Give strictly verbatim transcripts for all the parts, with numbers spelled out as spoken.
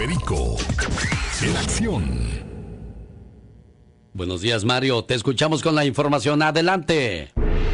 Perico en acción. Buenos días, Mario. Te escuchamos con la información. Adelante.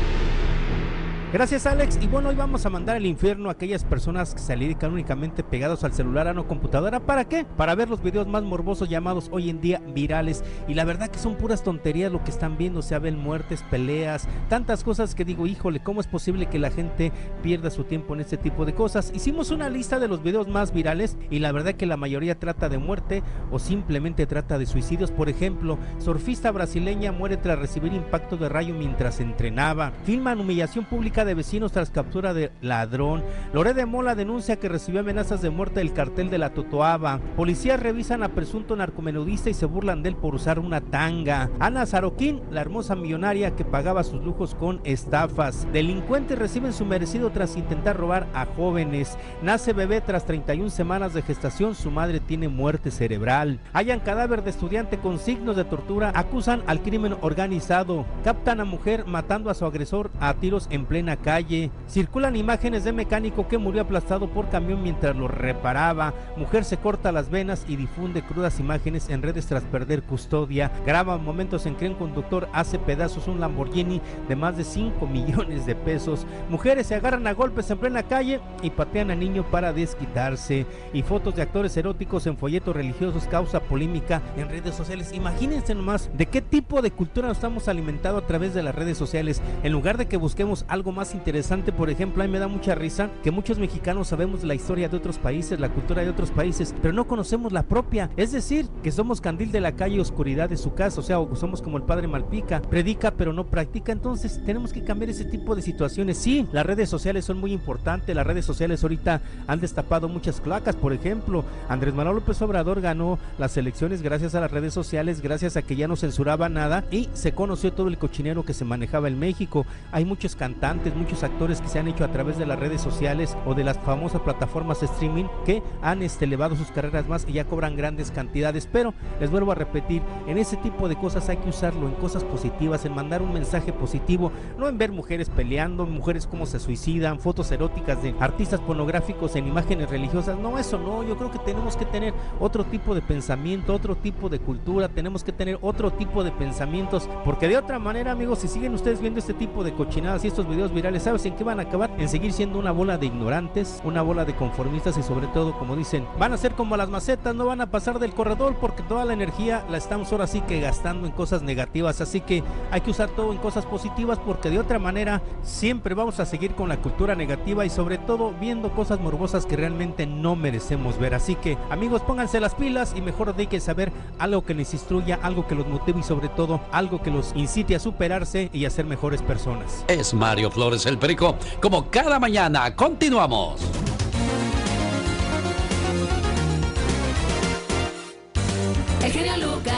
Gracias, Alex. Y bueno, hoy vamos a mandar al infierno a aquellas personas que se dedican únicamente pegados al celular, a no computadora. ¿Para qué? Para ver los videos más morbosos llamados hoy en día virales. Y la verdad que son puras tonterías lo que están viendo. O sea, ven muertes, peleas, tantas cosas que digo, híjole, ¿cómo es posible que la gente pierda su tiempo en este tipo de cosas? Hicimos una lista de los videos más virales y la verdad que la mayoría trata de muerte o simplemente trata de suicidios. Por ejemplo, surfista brasileña muere tras recibir impacto de rayo mientras entrenaba. Filman humillación pública de vecinos tras captura de ladrón. Loré de Mola denuncia que recibió amenazas de muerte del cartel de la Totoaba. Policías revisan a presunto narcomenudista y se burlan de él por usar una tanga. Ana Saroquín, la hermosa millonaria que pagaba sus lujos con estafas. Delincuentes reciben su merecido tras intentar robar a jóvenes. Nace bebé tras treinta y una semanas de gestación, su madre tiene muerte cerebral. Hallan cadáver de estudiante con signos de tortura, acusan al crimen organizado. Captan a mujer matando a su agresor a tiros en plena calle. Circulan imágenes de mecánico que murió aplastado por camión mientras lo reparaba. Mujer se corta las venas y difunde crudas imágenes en redes tras perder custodia. Graban momentos en que un conductor hace pedazos un Lamborghini de más de cinco millones de pesos. Mujeres se agarran a golpes en plena calle y patean a niño para desquitarse. Y fotos de actores eróticos en folletos religiosos causa polémica en redes sociales. Imagínense nomás de qué tipo de cultura nos estamos alimentando a través de las redes sociales. En lugar de que busquemos algo más interesante, por ejemplo, a mí me da mucha risa que muchos mexicanos sabemos la historia de otros países, la cultura de otros países, pero no conocemos la propia. Es decir, que somos candil de la calle, oscuridad de su casa. O sea, o somos como el padre Malpica, predica pero no practica. Entonces tenemos que cambiar ese tipo de situaciones. Sí, las redes sociales son muy importantes. Las redes sociales ahorita han destapado muchas cloacas. Por ejemplo, Andrés Manuel López Obrador ganó las elecciones gracias a las redes sociales, gracias a que ya no censuraba nada y se conoció todo el cochinero que se manejaba en México. Hay muchos cantantes, muchos actores que se han hecho a través de las redes sociales o de las famosas plataformas de streaming que han este, elevado sus carreras más y ya cobran grandes cantidades. Pero les vuelvo a repetir, en ese tipo de cosas hay que usarlo en cosas positivas, en mandar un mensaje positivo, no en ver mujeres peleando, mujeres como se suicidan, fotos eróticas de artistas pornográficos en imágenes religiosas. No, eso no. Yo creo que tenemos que tener otro tipo de pensamiento, otro tipo de cultura, tenemos que tener otro tipo de pensamientos, porque de otra manera, amigos, si siguen ustedes viendo este tipo de cochinadas y estos videos virales, ¿sabes en qué van a acabar? En seguir siendo una bola de ignorantes, una bola de conformistas y sobre todo, como dicen, van a ser como las macetas, no van a pasar del corredor porque toda la energía la estamos ahora sí que gastando en cosas negativas. Así que hay que usar todo en cosas positivas, porque de otra manera siempre vamos a seguir con la cultura negativa y sobre todo viendo cosas morbosas que realmente no merecemos ver. Así que, amigos, pónganse las pilas y mejor dedíquense a ver algo que les instruya, algo que los motive y sobre todo algo que los incite a superarse y a ser mejores personas. Es Mario Flores el Perico, como cada mañana. Continuamos. El genio Lucas.